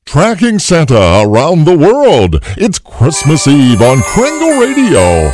Tracking Santa around the world. It's Christmas Eve on Kringle Radio.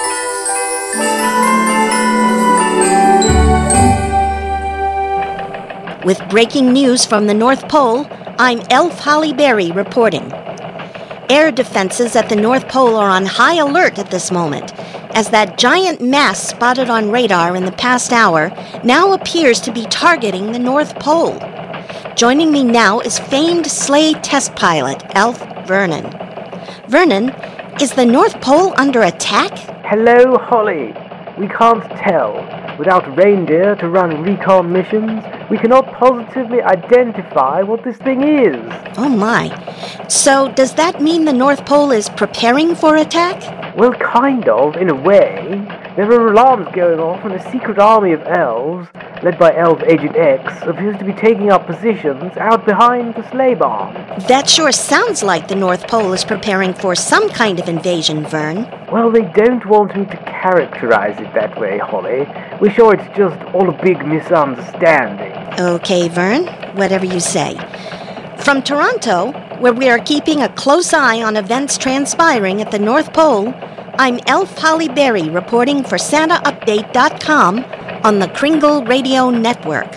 With breaking news from the North Pole, I'm Elf Holly Berry reporting. Air defenses at the North Pole are on high alert at this moment, as that giant mass spotted on radar in the past hour now appears to be targeting the North Pole. Joining me now is famed sleigh test pilot, Elf Vernon. Vernon, is the North Pole under attack? Hello, Holly. We can't tell. Without reindeer to run recon missions, we cannot positively identify what this thing is. Oh my. So does that mean the North Pole is preparing for attack? Well, kind of, in a way. There are alarms going off and a secret army of elves, led by Elf Agent X, appears to be taking up positions out behind the sleigh barn. That sure sounds like the North Pole is preparing for some kind of invasion, Vern. Well, they don't want me to characterize it that way, Holly. We're sure it's just all a big misunderstanding. Okay, Vern, whatever you say. From Toronto, where we are keeping a close eye on events transpiring at the North Pole, I'm Elf Holly Berry reporting for SantaUpdate.com on the Kringle Radio Network.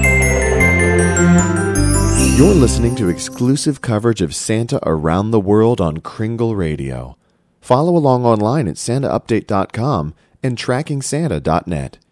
You're listening to exclusive coverage of Santa around the world on Kringle Radio. Follow along online at SantaUpdate.com and TrackingSanta.net.